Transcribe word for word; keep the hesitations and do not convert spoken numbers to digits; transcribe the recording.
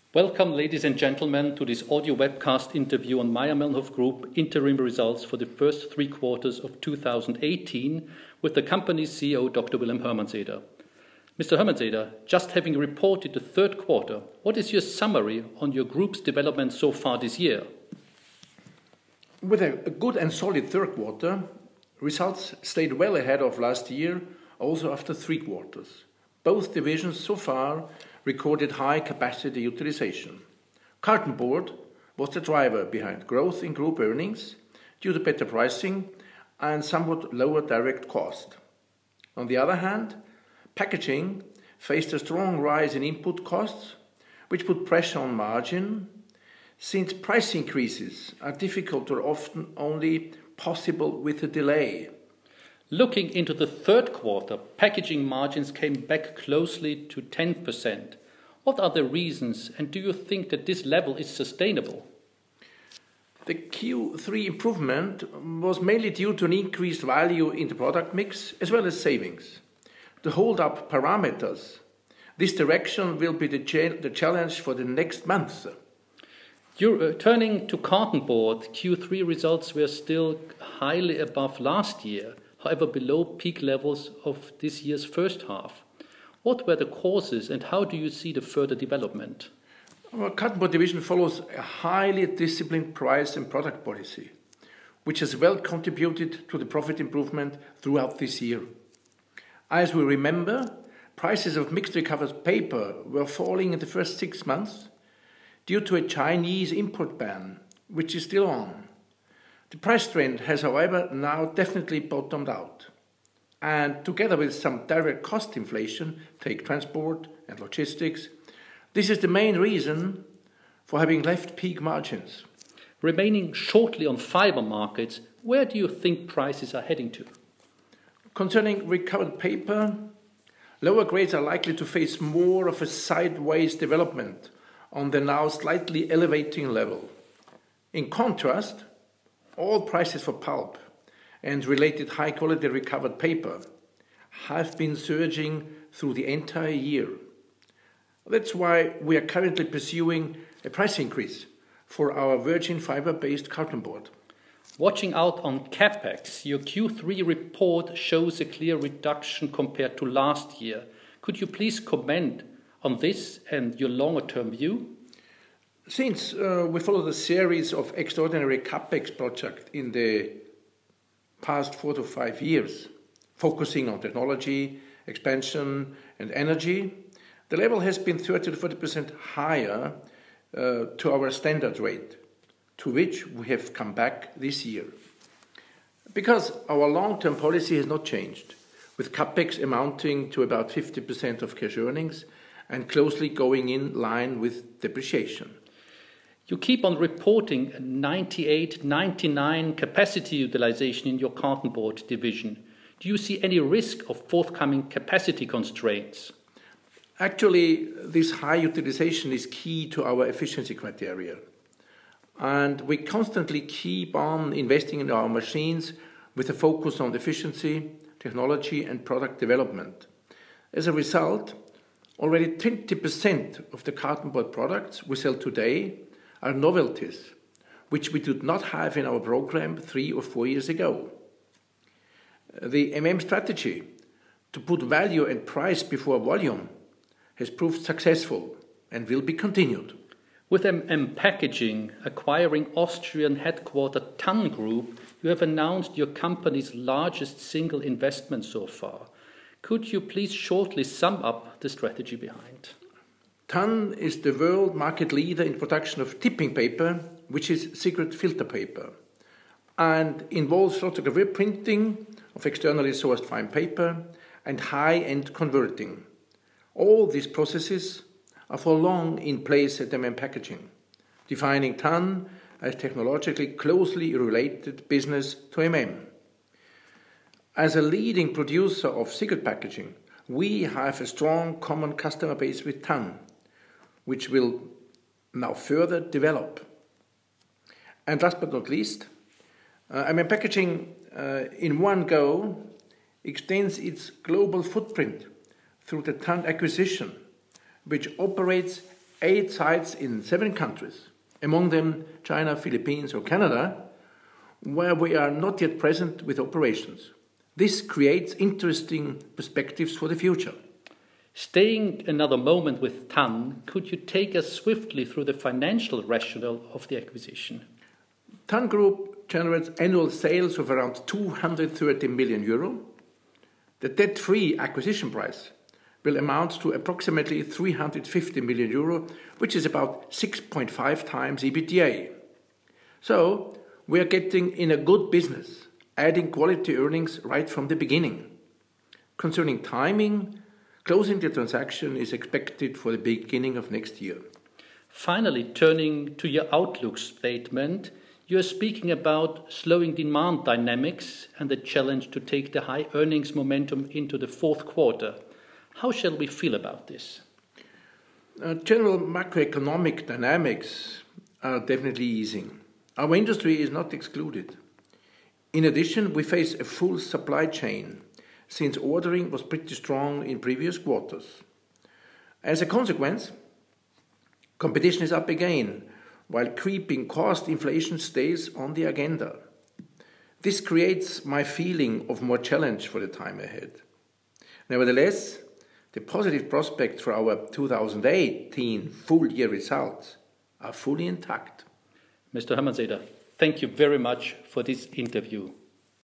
Welcome, ladies and gentlemen, to this audio webcast interview on Mayr-Melnhof Group interim results for the first three quarters of two thousand eighteen with the company's C E O, Doctor Wilhelm Hörmannseder. Mister Hörmannseder, just having reported the third quarter, what is your summary on your group's development so far this year? With a good and solid third quarter, results stayed well ahead of last year, also after three quarters. Both divisions so far recorded high capacity utilization. Cartonboard was the driver behind growth in group earnings due to better pricing and somewhat lower direct cost. On the other hand, packaging faced a strong rise in input costs, which put pressure on margin, since price increases are difficult or often only possible with a delay. Looking into the third quarter, packaging margins came back closely to ten percent. What are the reasons, and do you think that this level is sustainable? The Q three improvement was mainly due to an increased value in the product mix as well as savings. To hold up parameters, this direction will be the, cha- the challenge for the next months. You're, uh, turning to cartonboard, Q three results were still highly above last year, however below peak levels of this year's first half. What were the causes and how do you see the further development? Our cartonboard division follows a highly disciplined price and product policy, which has well contributed to the profit improvement throughout this year. As we remember, prices of mixed recovered paper were falling in the first six months due to a Chinese import ban, which is still on. The price trend has, however, now definitely bottomed out. And together with some direct cost inflation, take transport and logistics, this is the main reason for having left peak margins. Remaining shortly on fiber markets, where do you think prices are heading to? Concerning recovered paper, lower grades are likely to face more of a sideways development on the now slightly elevating level. In contrast, all prices for pulp and related high-quality recovered paper have been surging through the entire year. That's why we are currently pursuing a price increase for our virgin fiber-based cartonboard. Watching out on CapEx, your Q three report shows a clear reduction compared to last year. Could you please comment on this and your longer-term view? Since uh, we followed a series of extraordinary CapEx projects in the past four to five years, focusing on technology, expansion, and energy, the level has been thirty to forty percent higher uh, to our standard rate, to which we have come back this year. Because our long-term policy has not changed, with CapEx amounting to about fifty percent of cash earnings and closely going in line with depreciation. You keep on reporting ninety-eight, ninety-nine capacity utilization in your cartonboard division. Do you see any risk of forthcoming capacity constraints? Actually, this high utilization is key to our efficiency criteria. And we constantly keep on investing in our machines with a focus on efficiency, technology, and product development. As a result, already twenty percent of the cartonboard products we sell today are novelties, which we did not have in our program three or four years ago. The M M strategy to put value and price before volume has proved successful and will be continued. With M M Packaging acquiring Austrian headquartered Tann Group, you have announced your company's largest single investment so far. Could you please shortly sum up the strategy behind? Tann is the world market leader in production of tipping paper, which is cigarette filter paper, and involves lithography printing of externally sourced fine paper and high-end converting. All these processes are for long in place at M M Packaging, defining Tann as technologically closely related business to M M. As a leading producer of cigarette packaging, we have a strong common customer base with Tann, which will now further develop. And last but not least, uh, M M Packaging uh, in one go extends its global footprint through the Tann acquisition, which operates eight sites in seven countries, among them China, Philippines or Canada, where we are not yet present with operations. This creates interesting perspectives for the future. Staying another moment with T A N, could you take us swiftly through the financial rationale of the acquisition? T A N Group generates annual sales of around two hundred thirty million euro. The debt-free acquisition price will amount to approximately three hundred fifty million euro, which is about six point five times EBITDA. So, we are getting in a good business, adding quality earnings right from the beginning. Concerning timing, closing the transaction is expected for the beginning of next year. Finally, turning to your outlook statement, you are speaking about slowing demand dynamics and the challenge to take the high earnings momentum into the fourth quarter. How shall we feel about this? Uh, general macroeconomic dynamics are definitely easing. Our industry is not excluded. In addition, we face a full supply chain, since ordering was pretty strong in previous quarters. As a consequence, competition is up again, while creeping cost inflation stays on the agenda. This creates my feeling of more challenge for the time ahead. Nevertheless, the positive prospects for our two thousand eighteen full-year results are fully intact. Mister Hermannseder, thank you very much for this interview.